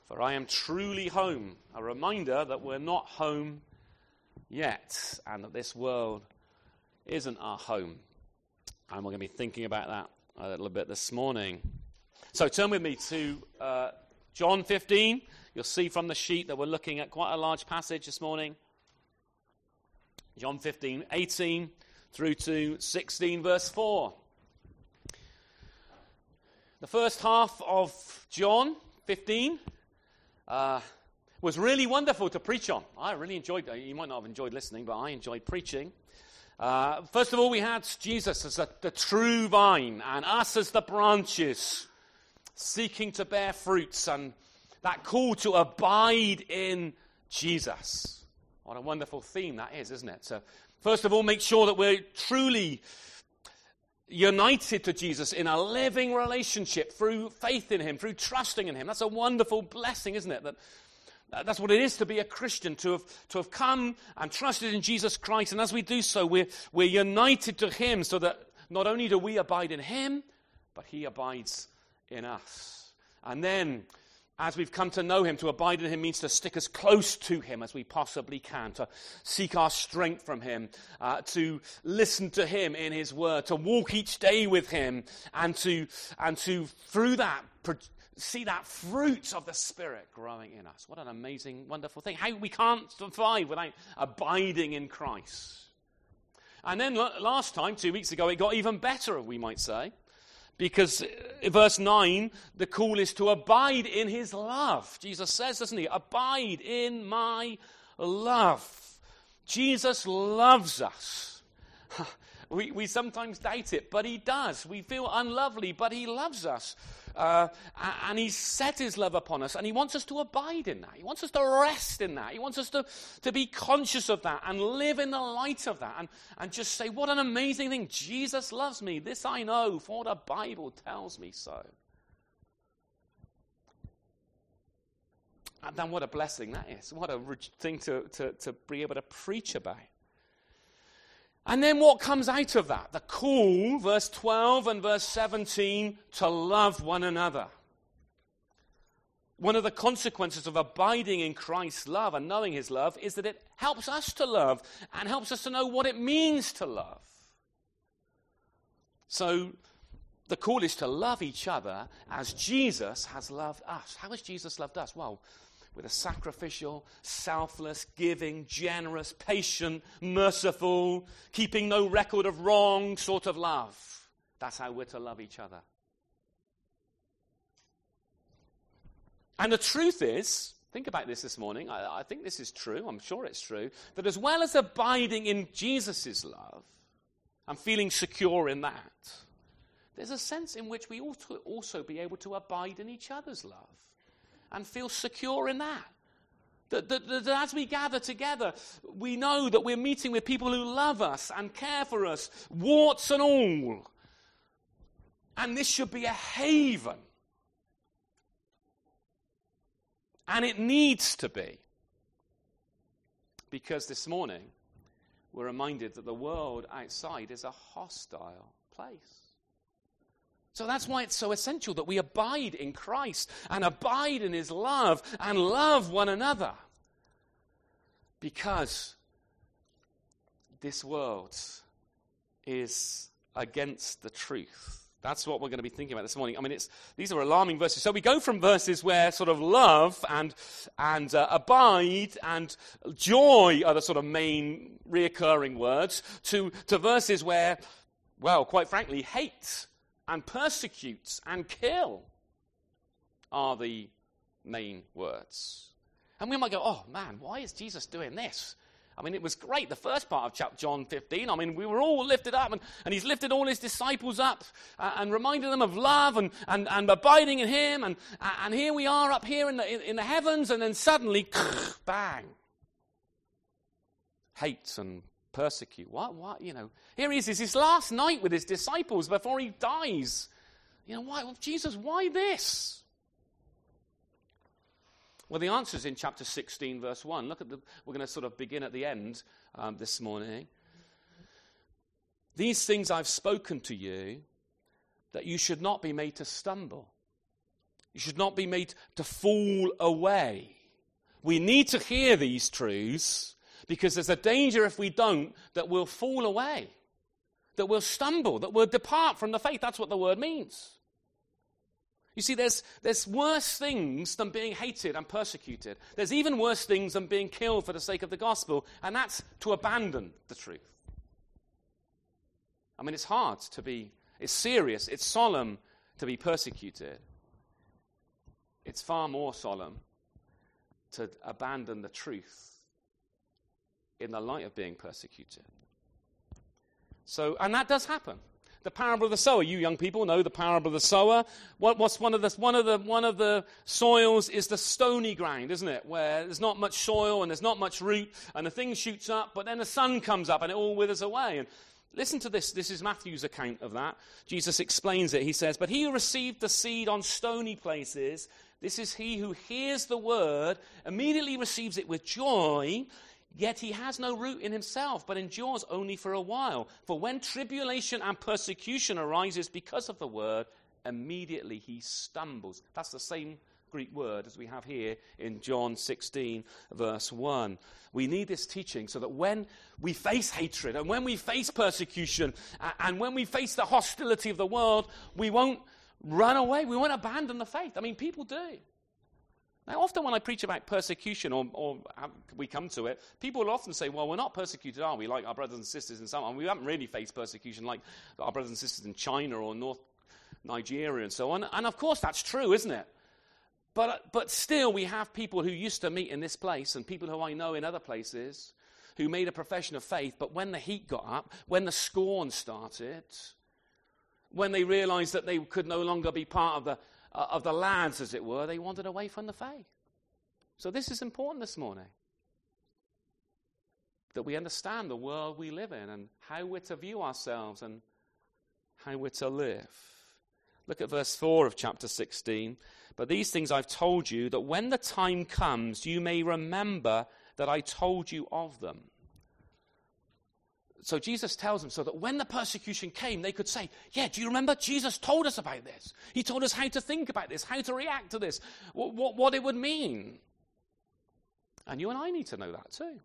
For I am truly home. A reminder that we're not home yet, and that this world isn't our home. And we're going to be thinking about that a little bit this morning. So turn with me to John 15. You'll see from the sheet that we're looking at quite a large passage this morning. John 15, 18 through to 16, verse 4. The first half of John 15 was really wonderful to preach on. I really enjoyed it. You might not have enjoyed listening, but I enjoyed preaching. First of all, we had Jesus as the true vine and us as the branches, seeking to bear fruits, and that call to abide in Jesus. What a wonderful theme that is, isn't it? So, first of all, make sure that we're truly united to Jesus in a living relationship through faith in him, through trusting in him. That's a wonderful blessing, isn't it? That's what it is to be a Christian, to have come and trusted in Jesus Christ. And as we do so, we're united to him, so that not only do we abide in him, but he abides in us. And then, as we've come to know him, to abide in him means to stick as close to him as we possibly can, to seek our strength from him, to listen to him in his word, to walk each day with him, and to through that see that fruit of the Spirit growing in us. What an amazing, wonderful thing. How we can't survive without abiding in Christ. And then last time, 2 weeks ago, it got even better, we might say. Because in verse 9, the call is to abide in his love. Jesus says, doesn't he? Abide in my love. Jesus loves us. We sometimes doubt it, but he does. We feel unlovely, but he loves us. And he's set his love upon us, and he wants us to abide in that. He wants us to rest in that. He wants us to be conscious of that and live in the light of that and just say, what an amazing thing. Jesus loves me. This I know, for the Bible tells me so. And then what a blessing that is. What a rich thing to be able to preach about. And then what comes out of that? The call, verse 12 and verse 17, to love one another. One of the consequences of abiding in Christ's love and knowing his love is that it helps us to love and helps us to know what it means to love. So the call is to love each other as Jesus has loved us. How has Jesus loved us? Well, with a sacrificial, selfless, giving, generous, patient, merciful, keeping no record of wrong sort of love. That's how we're to love each other. And the truth is, think about this morning, I think this is true, I'm sure it's true, that as well as abiding in Jesus' love and feeling secure in that, there's a sense in which we ought to also be able to abide in each other's love. And feel secure in that. That as we gather together, we know that we're meeting with people who love us and care for us, warts and all. And this should be a haven. And it needs to be. Because this morning, we're reminded that the world outside is a hostile place. So that's why it's so essential that we abide in Christ and abide in his love and love one another. Because this world is against the truth. That's what we're going to be thinking about this morning. I mean, these are alarming verses. So we go from verses where sort of love and abide and joy are the sort of main reoccurring words to verses where, well, quite frankly, hate and persecute and kill are the main words. And we might go, oh man, why is Jesus doing this? I mean, it was great, the first part of chapter John 15. I mean, we were all lifted up, and he's lifted all his disciples up and reminded them of love and abiding in him. And here we are up here in the heavens, and then suddenly, bang, hate and persecute. What? You know, here he is. It's his last night with his disciples before he dies. You know, why? Well, Jesus, why this? Well, the answer is in chapter 16, verse 1. Look at we're going to sort of begin at the end this morning. These things I've spoken to you, that you should not be made to stumble. You should not be made to fall away. We need to hear these truths because there's a danger if we don't that we'll fall away, that we'll stumble, that we'll depart from the faith. That's what the word means. You see, there's worse things than being hated and persecuted. There's even worse things than being killed for the sake of the gospel, and that's to abandon the truth. I mean, it's hard to be, it's serious, it's solemn to be persecuted. It's far more solemn to abandon the truth in the light of being persecuted. So, and that does happen. The parable of the sower. You young people know the parable of the sower. What's one of the soils is the stony ground, isn't it? Where there's not much soil and there's not much root, and the thing shoots up, but then the sun comes up and it all withers away. And listen to this. This is Matthew's account of that. Jesus explains it. He says, "But he who received the seed on stony places, this is he who hears the word, immediately receives it with joy. Yet he has no root in himself, but endures only for a while. For when tribulation and persecution arises because of the word, immediately he stumbles." That's the same Greek word as we have here in John 16, verse 1. We need this teaching so that when we face hatred and when we face persecution and when we face the hostility of the world, we won't run away. We won't abandon the faith. I mean, people do. Now, often when I preach about persecution, or we come to it, people will often say, well, we're not persecuted, are we, like our brothers and sisters in some, and we haven't really faced persecution like our brothers and sisters in China or North Nigeria and so on. And of course that's true, isn't it? But still we have people who used to meet in this place and people who I know in other places who made a profession of faith, but when the heat got up, when the scorn started, when they realized that they could no longer be part of the lads, as it were, they wandered away from the faith. So this is important this morning, that we understand the world we live in and how we're to view ourselves and how we're to live. Look at verse 4 of chapter 16. "But these things I've told you, that when the time comes, you may remember that I told you of them." So Jesus tells them so that when the persecution came, they could say, yeah, do you remember? Jesus told us about this. He told us how to think about this, how to react to this, what it would mean. And you and I need to know that too.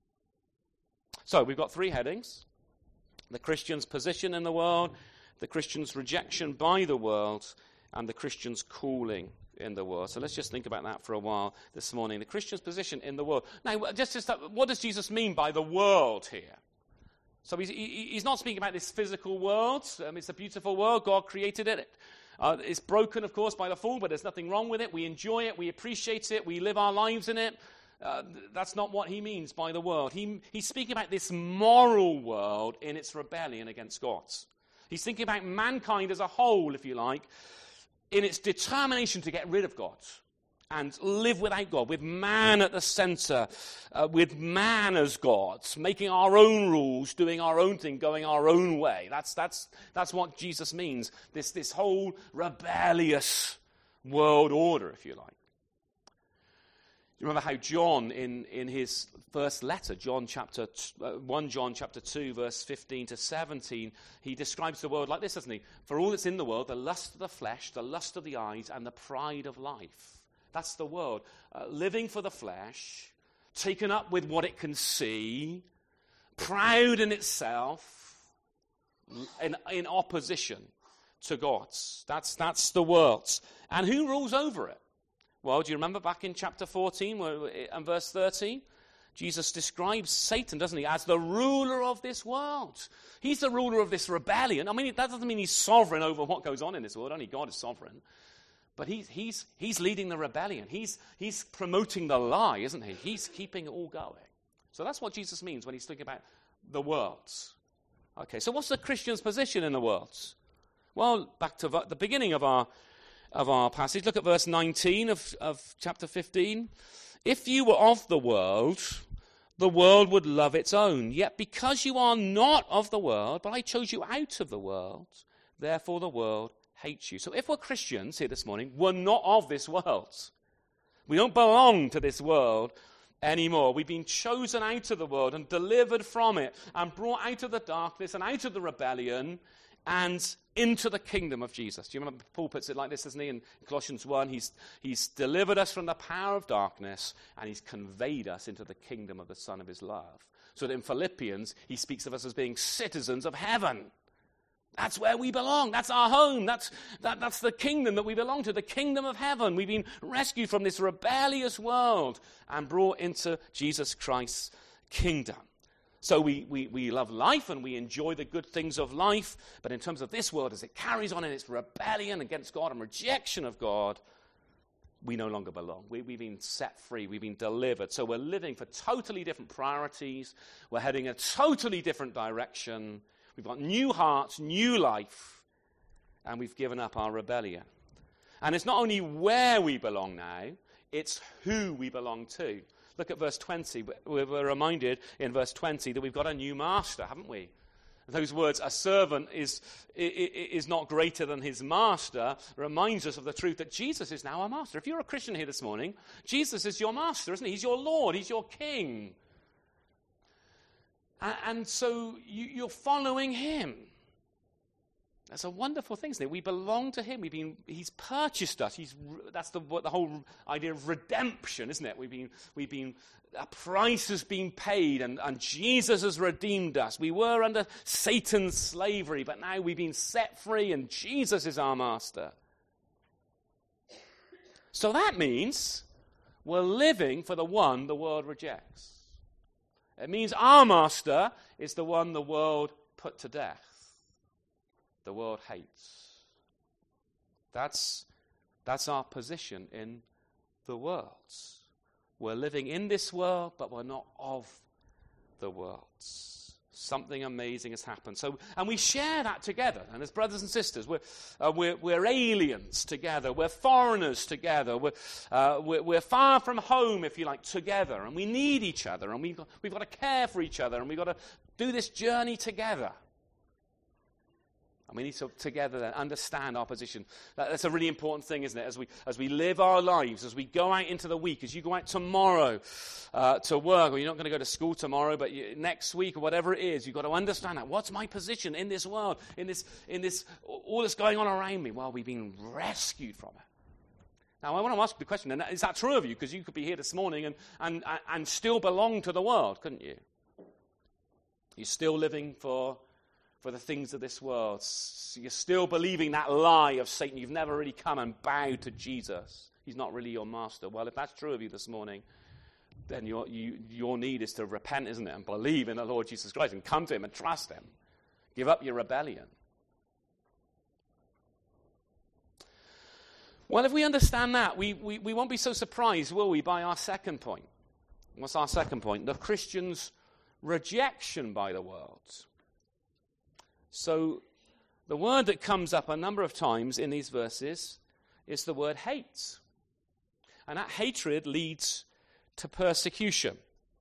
So we've got three headings: the Christian's position in the world, the Christian's rejection by the world, and the Christian's calling in the world. So let's just think about that for a while this morning. The Christian's position in the world. Now, just what does Jesus mean by the world here? So he's not speaking about this physical world. It's a beautiful world. God created it. It's broken, of course, by the fall, but there's nothing wrong with it. We enjoy it. We appreciate it. We live our lives in it. That's not what he means by the world. He's speaking about this moral world in its rebellion against God. He's thinking about mankind as a whole, if you like, in its determination to get rid of God and live without God, with man at the center, with man as God, making our own rules, doing our own thing, going our own way. That's what Jesus means, this whole rebellious world order, if you like. You remember how John, in his first letter, 1 John chapter 2, verse 15 to 17, he describes the world like this, doesn't he? "For all that's in the world, the lust of the flesh, the lust of the eyes, and the pride of life." That's the world. Living for the flesh, taken up with what it can see, proud in itself, in opposition to God's. That's the world. And who rules over it? Well, do you remember back in chapter 14 and verse 13? Jesus describes Satan, doesn't he, as the ruler of this world. He's the ruler of this rebellion. I mean, that doesn't mean he's sovereign over what goes on in this world. Only God is sovereign. But he's leading the rebellion. He's promoting the lie, isn't he? He's keeping it all going. So that's what Jesus means when he's talking about the world. Okay, so what's the Christian's position in the world? Well, back to the beginning of our passage. Look at verse 19 of chapter 15. "If you were of the world would love its own. Yet because you are not of the world, but I chose you out of the world, therefore the world hates you." So if we're Christians here this morning, we're not of this world. We don't belong to this world anymore. We've been chosen out of the world and delivered from it and brought out of the darkness and out of the rebellion and into the kingdom of Jesus. Do you remember Paul puts it like this, doesn't he? In Colossians 1, he's delivered us from the power of darkness, and he's conveyed us into the kingdom of the Son of his love. So that in Philippians, he speaks of us as being citizens of heaven. That's where we belong. That's our home. That's the kingdom that we belong to, the kingdom of heaven. We've been rescued from this rebellious world and brought into Jesus Christ's kingdom. So we love life and we enjoy the good things of life, but in terms of this world, as it carries on in its rebellion against God and rejection of God, we no longer belong. We've been set free. We've been delivered. So we're living for totally different priorities. We're heading a totally different direction. We've got new hearts, new life, and we've given up our rebellion. And it's not only where we belong now, it's who we belong to. Look at verse 20. We're reminded in verse 20 that we've got a new master, haven't we? Those words, a servant is not greater than his master, reminds us of the truth that Jesus is now our master. If you're a Christian here this morning, Jesus is your master, isn't he? He's your Lord. He's your King. And so you're following him. That's a wonderful thing, isn't it? We belong to him. He's purchased us. That's the whole idea of redemption, isn't it? A price has been paid, and Jesus has redeemed us. We were under Satan's slavery, but now we've been set free, and Jesus is our master. So that means we're living for the one the world rejects. It means our master is the one the world put to death. The world hates. That's our position in the world. We're living in this world, but we're not of the world. Something amazing has happened. And we share that together. And as brothers and sisters, we're aliens together. We're foreigners together. We're far from home, if you like, together. And we need each other. And we've got to care for each other. And we've got to do this journey together. And we need to together then understand our position. That's a really important thing, isn't it? As we live our lives, as we go out into the week, as you go out tomorrow to work, or you're not going to go to school tomorrow, but next week or whatever it is, you've got to understand that. What's my position in this world, in this all that's going on around me? Well, we've been rescued from it. Now, I want to ask the question, and is that true of you? Because you could be here this morning and still belong to the world, couldn't you? You're still living for the things of this world. So you're still believing that lie of Satan. You've never really come and bowed to Jesus. He's not really your master. Well, if that's true of you this morning, then your need is to repent, isn't it? And believe in the Lord Jesus Christ and come to him and trust him. Give up your rebellion. Well, if we understand that, we won't be so surprised, will we, by our second point. What's our second point? The Christian's rejection by the world. So the word that comes up a number of times in these verses is the word hate. And that hatred leads to persecution.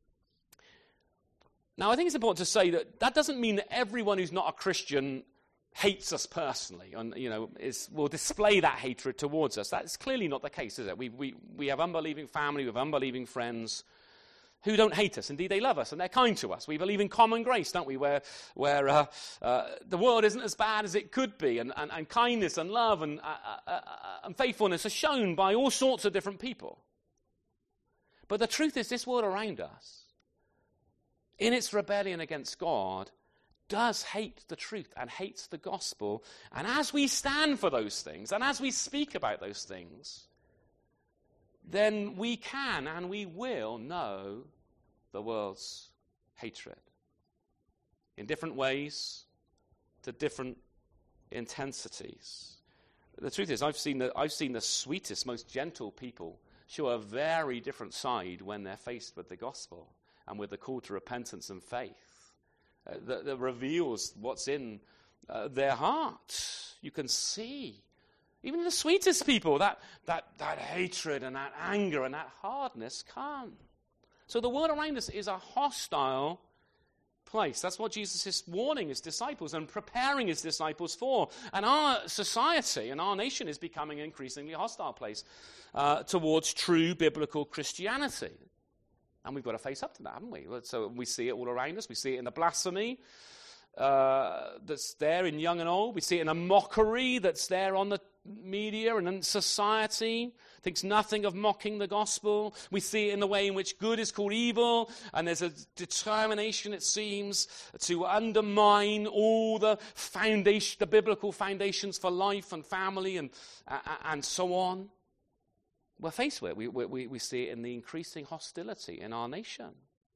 Now, I think it's important to say that doesn't mean that everyone who's not a Christian hates us personally and, will display that hatred towards us. That's clearly not the case, is it? We have unbelieving family, we have unbelieving friends who don't hate us. Indeed, they love us and they're kind to us. We believe in common grace, don't we, where the world isn't as bad as it could be, and kindness and love and faithfulness are shown by all sorts of different people. But the truth is, this world around us, in its rebellion against God, does hate the truth and hates the gospel. And as we stand for those things, and as we speak about those things, then we can and we will know the world's hatred in different ways, to different intensities. The truth is, I've seen the sweetest, most gentle people show a very different side when they're faced with the gospel and with the call to repentance and faith that reveals what's in their heart. You can see. Even the sweetest people, that hatred and that anger and that hardness come. So the world around us is a hostile place. That's what Jesus is warning his disciples and preparing his disciples for. And our society and our nation is becoming an increasingly hostile place towards true biblical Christianity. And we've got to face up to that, haven't we? So we see it all around us. We see it in the blasphemy that's there in young and old. We see it in a mockery that's there on the media and in society. Thinks nothing of mocking the gospel. We see it in the way in which good is called evil, and there's a determination, it seems, to undermine all the biblical foundations for life and family and so on. We're faced with it. We see it in the increasing hostility in our nation.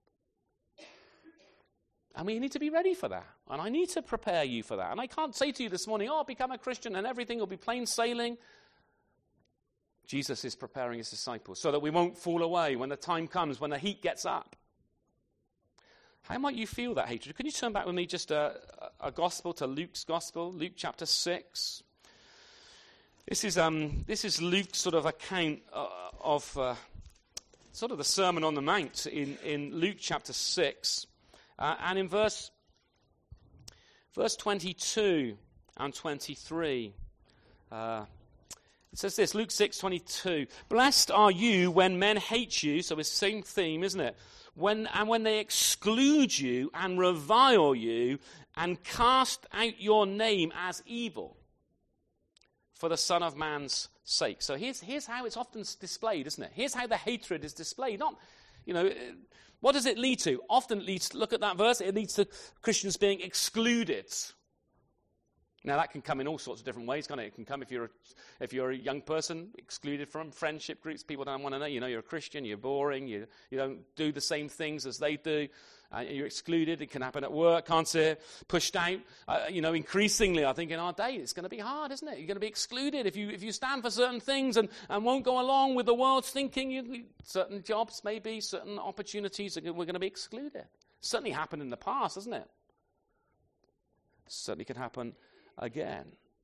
And we need to be ready for that. And I need to prepare you for that. And I can't say to you this morning, become a Christian and everything will be plain sailing. Jesus is preparing his disciples so that we won't fall away when the time comes, when the heat gets up. How might you feel that hatred? Can you turn back with me just a gospel to Luke's gospel, Luke chapter 6. This is Luke's sort of account of sort of the Sermon on the Mount in Luke chapter 6. And in verse 22 and 23, it says this, Luke 6:22. Blessed are you when men hate you, so it's the same theme, isn't it? When they exclude you and revile you and cast out your name as evil for the Son of Man's sake. So here's how it's often displayed, isn't it? Here's how the hatred is displayed. Not, what does it lead to? Often it leads to, look at that verse, it leads to Christians being excluded. Now that can come in all sorts of different ways, can't it? It can come if you're a young person, excluded from friendship groups. People don't want to know. You're a Christian, you're boring, you don't do the same things as they do. You're excluded. It can happen at work, can't it? Pushed out. Increasingly, I think in our day, it's going to be hard, isn't it? You're going to be excluded if you stand for certain things and won't go along with the world's thinking. Certain jobs, maybe, certain opportunities, we're going to be excluded. Certainly happened in the past, hasn't it? Certainly can happen again.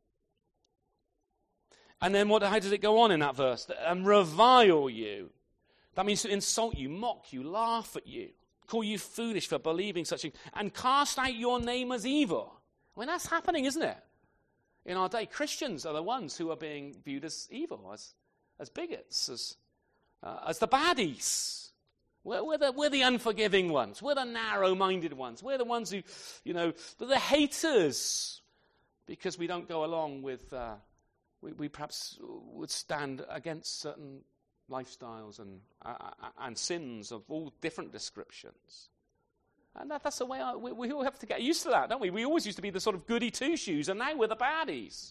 And then how does it go on in that verse? And revile you. That means to insult you, mock you, laugh at you, call you foolish for believing such things, and cast out your name as evil. I mean, that's happening, isn't it? In our day, Christians are the ones who are being viewed as evil, as bigots, as the baddies. We're the unforgiving ones. We're the narrow-minded ones. We're the ones who, they're the haters. Because we don't go along with, we perhaps would stand against certain lifestyles and sins of all different descriptions. And that's the way we all have to get used to that, don't we? We always used to be the sort of goody two-shoes, and now we're the baddies.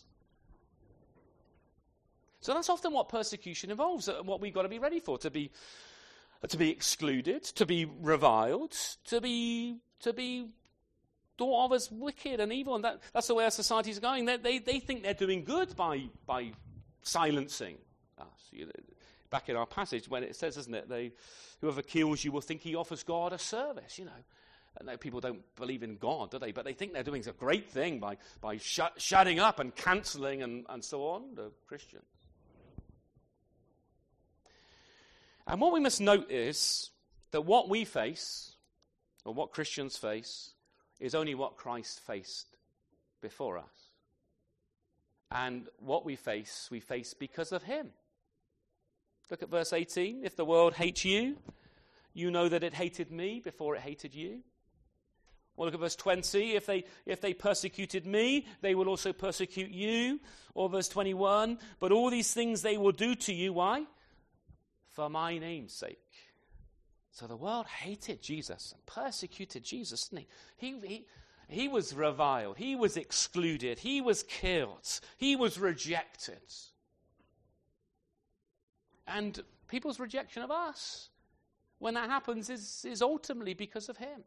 So that's often what persecution involves, what we've got to be ready for, to be excluded, to be reviled, to be thought of as wicked and evil, and that's the way our societies are going. They think they're doing good by silencing us. Back in our passage, when it says, isn't it, whoever kills you will think he offers God a service. And people don't believe in God, do they? But they think they're doing a great thing by shutting up and cancelling and so on, the Christians. And what we must note is that what we face, or what Christians face, is only what Christ faced before us. And what we face because of him. Look at verse 18. If the world hates you, you know that it hated me before it hated you. Or look at verse 20. If they persecuted me, they will also persecute you. Or verse 21. But all these things they will do to you. Why? For my name's sake. So the world hated Jesus and persecuted Jesus, didn't he? He was reviled. He was excluded. He was killed. He was rejected. And people's rejection of us, when that happens, is ultimately because of him.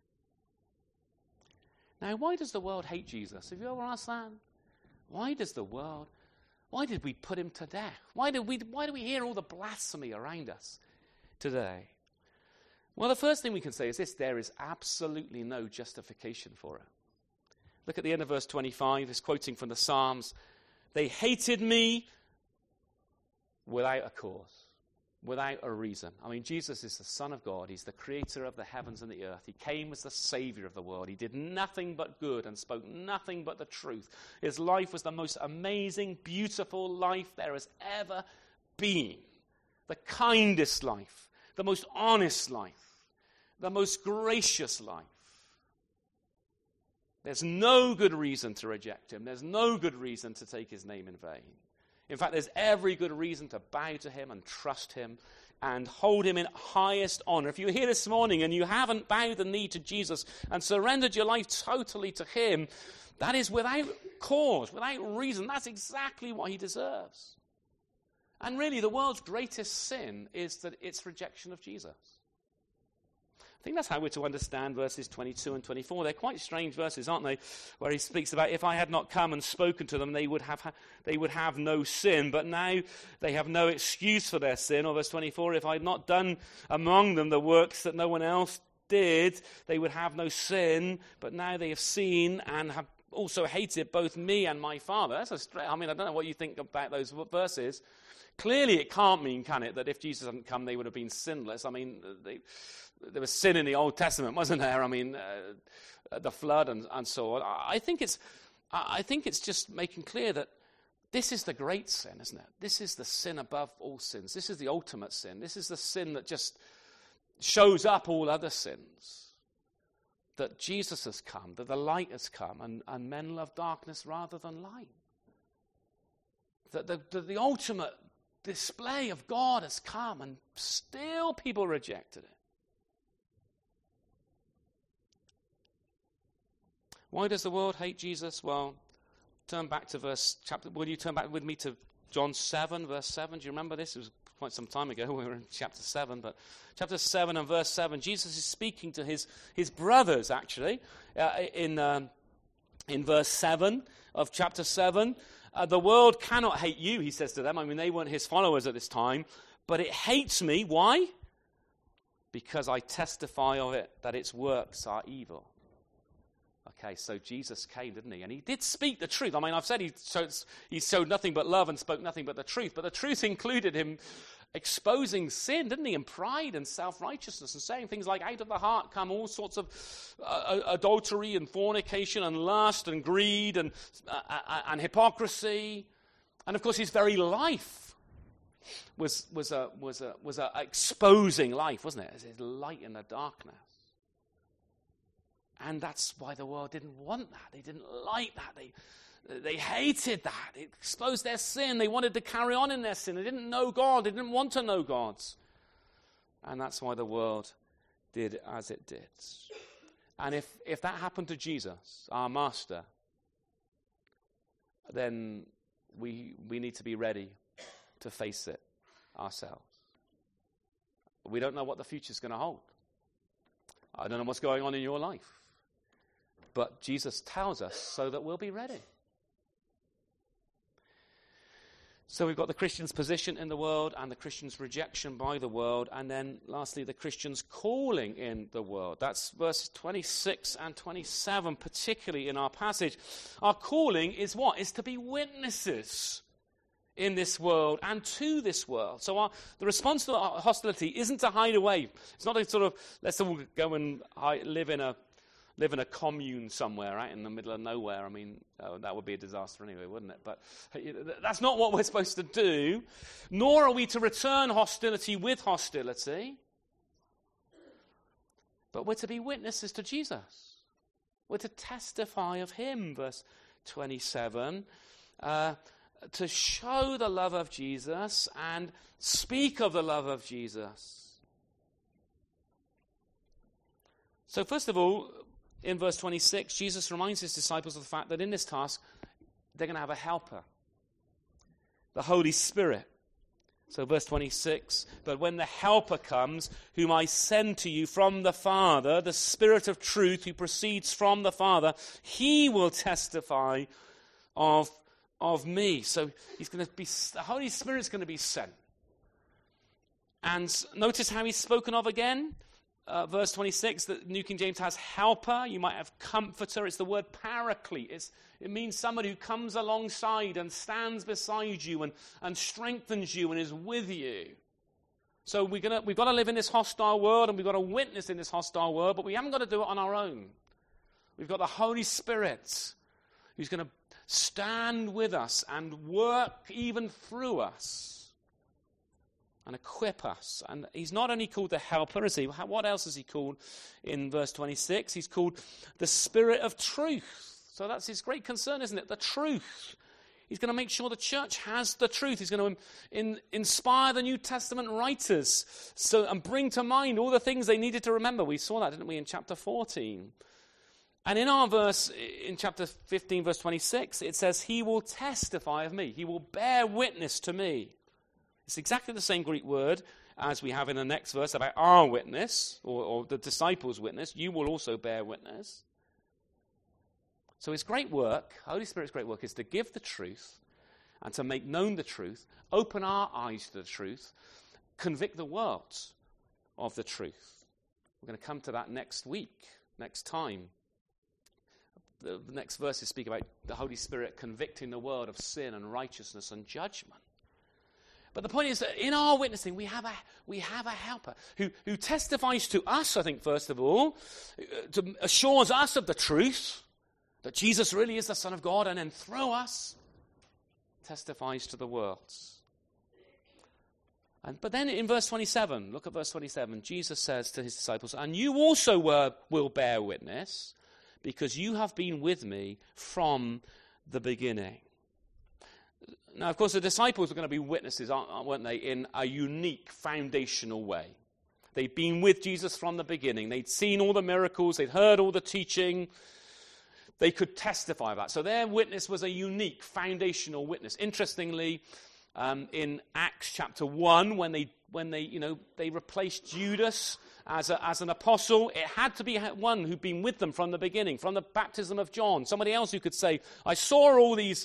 Now, why does the world hate Jesus? Have you ever asked that? Why did we put him to death? Why do we hear all the blasphemy around us today? Well, the first thing we can say is this: there is absolutely no justification for it. Look at the end of verse 25. It's quoting from the Psalms. They hated me without a cause, without a reason. I mean, Jesus is the Son of God. He's the creator of the heavens and the earth. He came as the Savior of the world. He did nothing but good and spoke nothing but the truth. His life was the most amazing, beautiful life there has ever been. The kindest life, the most honest life, the most gracious life. There's no good reason to reject him. There's no good reason to take his name in vain. In fact, there's every good reason to bow to him and trust him and hold him in highest honor. If you're here this morning and you haven't bowed the knee to Jesus and surrendered your life totally to him, that is without cause, without reason. That's exactly what he deserves. And really, the world's greatest sin is that it's rejection of Jesus. I think that's how we're to understand verses 22 and 24. They're quite strange verses, aren't they? Where he speaks about, if I had not come and spoken to them, they would have no sin. But now they have no excuse for their sin. Or verse 24, if I had not done among them the works that no one else did, they would have no sin. But now they have seen and have also hated both me and my Father. I don't know what you think about those verses. Clearly it can't mean, can it, that if Jesus hadn't come, they would have been sinless. I mean, there was sin in the Old Testament, wasn't there? I mean, the flood and so on. I think it's just making clear that this is the great sin, isn't it? This is the sin above all sins. This is the ultimate sin. This is the sin that just shows up all other sins. That Jesus has come, that the light has come, and men love darkness rather than light. That the ultimate display of God has come, and still people rejected it. Why does the world hate Jesus? Well, will you turn back with me to John 7, verse 7? Do you remember this? It was quite some time ago. We were in chapter 7, but chapter 7 and verse 7, Jesus is speaking to his brothers, actually, in verse 7 of chapter 7. The world cannot hate you, he says to them. I mean, they weren't his followers at this time, but it hates me. Why? Because I testify of it that its works are evil. Okay, so Jesus came, didn't he? And he did speak the truth. I mean, I've said he showed nothing but love and spoke nothing but the truth. But the truth included him exposing sin, didn't he? And pride and self-righteousness, and saying things like, out of the heart come all sorts of adultery and fornication and lust and greed and hypocrisy. And of course, his very life was a exposing life, wasn't it? It was his light in the darkness. And that's why the world didn't want that. They didn't like that. They hated that. It exposed their sin. They wanted to carry on in their sin. They didn't know God. They didn't want to know God. And that's why the world did as it did. And if that happened to Jesus, our master, then we need to be ready to face it ourselves. We don't know what the future's going to hold. I don't know what's going on in your life. But Jesus tells us so that we'll be ready. So we've got the Christian's position in the world and the Christian's rejection by the world. And then lastly, the Christian's calling in the world. That's verses 26 and 27, particularly in our passage. Our calling is what? Is to be witnesses in this world and to this world. So the response to our hostility isn't to hide away. It's not a sort of, let's all go and live in a commune somewhere out in the middle of nowhere. I mean, that would be a disaster anyway, wouldn't it? But that's not what we're supposed to do. Nor are we to return hostility with hostility. But we're to be witnesses to Jesus. We're to testify of him, verse 27. To show the love of Jesus and speak of the love of Jesus. So first of all, in verse 26, Jesus reminds his disciples of the fact that in this task, they're going to have a helper, the Holy Spirit. So verse 26, but when the helper comes, whom I send to you from the Father, the Spirit of truth who proceeds from the Father, he will testify of me. So the Holy Spirit's going to be sent. And notice how he's spoken of again. Verse 26, that New King James has helper. You might have comforter. It's the word paraclete. It means somebody who comes alongside and stands beside you and strengthens you and is with you. So we've got to live in this hostile world, and we've got to witness in this hostile world, but we haven't got to do it on our own. We've got the Holy Spirit who's going to stand with us and work even through us. and equip us. And he's not only called the helper, is he? What else is he called in verse 26? He's called the Spirit of truth. So that's his great concern, isn't it? The truth. He's going to make sure the church has the truth. He's going to inspire the New Testament writers and bring to mind all the things they needed to remember. We saw that, didn't we, in chapter 14. And in our verse, in chapter 15, verse 26, it says, he will testify of me. He will bear witness to me. It's exactly the same Greek word as we have in the next verse about our witness, or the disciples' witness. You will also bear witness. So his great work, Holy Spirit's great work, is to give the truth and to make known the truth, open our eyes to the truth, convict the world of the truth. We're going to come to that next week, next time. The next verses speak about the Holy Spirit convicting the world of sin and righteousness and judgment. But the point is that in our witnessing, we have a helper who testifies to us, I think, first of all, assures us of the truth, that Jesus really is the Son of God, and then through us, testifies to the world. But then in verse 27, look at verse 27, Jesus says to his disciples, and you also will bear witness, because you have been with me from the beginning. Now, of course, the disciples were going to be witnesses, weren't they, in a unique, foundational way. They'd been with Jesus from the beginning. They'd seen all the miracles. They'd heard all the teaching. They could testify of that. So their witness was a unique, foundational witness. Interestingly, in Acts chapter 1, when they replaced Judas as an apostle, it had to be one who'd been with them from the beginning, from the baptism of John. Somebody else who could say, I saw all these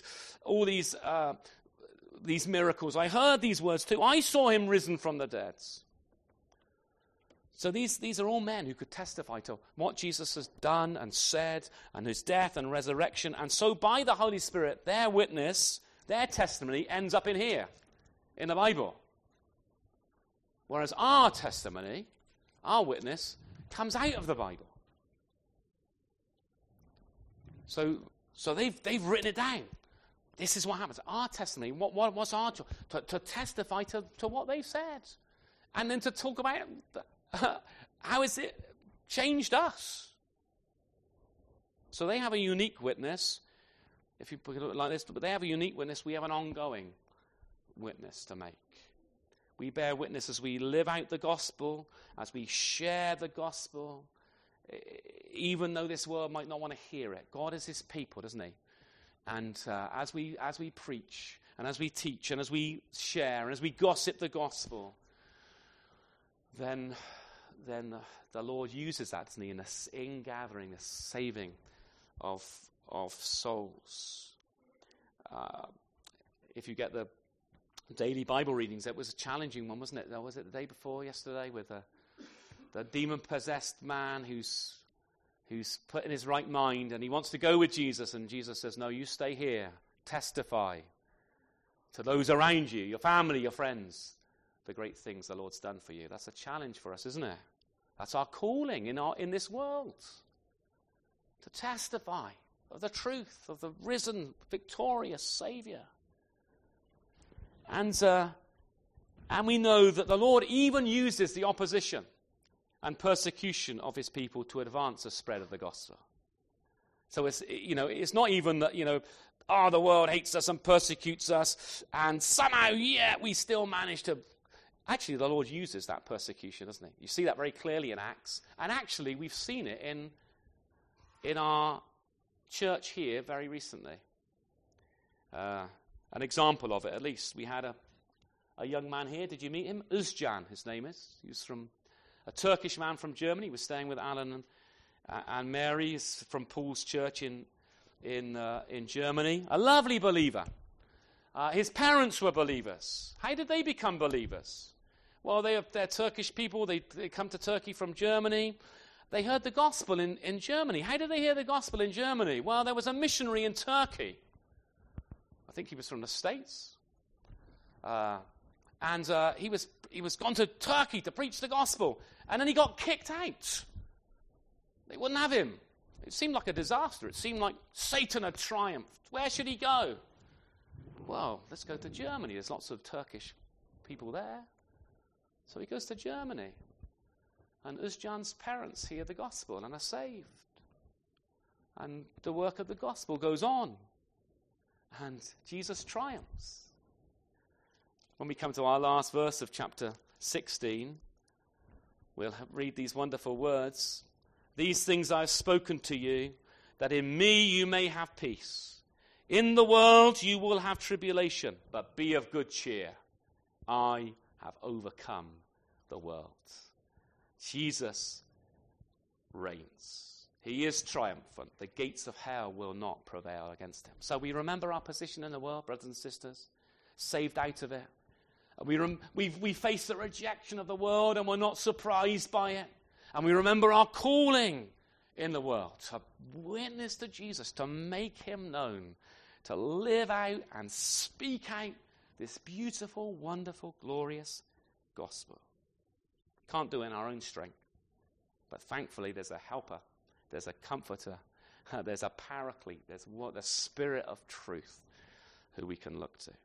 miracles. I heard these words too. I saw him risen from the dead. So these are all men who could testify to what Jesus has done and said, and his death and resurrection. And so by the Holy Spirit, their witness, their testimony ends up in here, in the Bible. Whereas our testimony, our witness, comes out of the Bible. So they've written it down. This is what happens. Our testimony, what's our job? To testify to what they've said. And then to talk about how has it changed us. So they have a unique witness. If you put it like this, but they have a unique witness. We have an ongoing witness to make. We bear witness as we live out the gospel, as we share the gospel, even though this world might not want to hear it. God is his people, doesn't he? And as we preach, and as we teach, and as we share, and as we gossip the gospel, then the Lord uses that, doesn't he, in the ingathering, the saving of souls. If you get the daily Bible readings, it was a challenging one, wasn't it? Was it the day before yesterday with the demon-possessed man who's put in his right mind and he wants to go with Jesus, and Jesus says, no, you stay here, testify to those around you, your family, your friends, the great things the Lord's done for you. That's a challenge for us, isn't it? That's our calling in this world, to testify of the truth of the risen, victorious Savior. And we know that the Lord even uses the opposition and persecution of his people to advance the spread of the gospel. So it's not even that, the world hates us and persecutes us, and somehow, we still manage to. Actually, the Lord uses that persecution, doesn't he? You see that very clearly in Acts. And actually, we've seen it in our church here very recently. An example of it, at least. We had a young man here. Did you meet him? Özcan, his name is. He was from a Turkish man from Germany. He was staying with Alan and Mary. He's from Paul's church in Germany. A lovely believer. His parents were believers. How did they become believers? Well, they're Turkish people. They come to Turkey from Germany. They heard the gospel in Germany. How did they hear the gospel in Germany? Well, there was a missionary in Turkey. I think he was from the States. And he was gone to Turkey to preach the gospel. And then he got kicked out. They wouldn't have him. It seemed like a disaster. It seemed like Satan had triumphed. Where should he go? Well, let's go to Germany. There's lots of Turkish people there. So he goes to Germany. And Özcan's parents hear the gospel and are saved. And the work of the gospel goes on. And Jesus triumphs. When we come to our last verse of chapter 16, we'll read these wonderful words. These things I have spoken to you, that in me you may have peace. In the world you will have tribulation, but be of good cheer. I have overcome the world. Jesus reigns. He is triumphant. The gates of hell will not prevail against him. So we remember our position in the world, brothers and sisters, saved out of it. We face the rejection of the world and we're not surprised by it. And we remember our calling in the world to witness to Jesus, to make him known, to live out and speak out this beautiful, wonderful, glorious gospel. Can't do it in our own strength. But thankfully there's a helper, there's a comforter, there's a paraclete, there's the Spirit of truth who we can look to.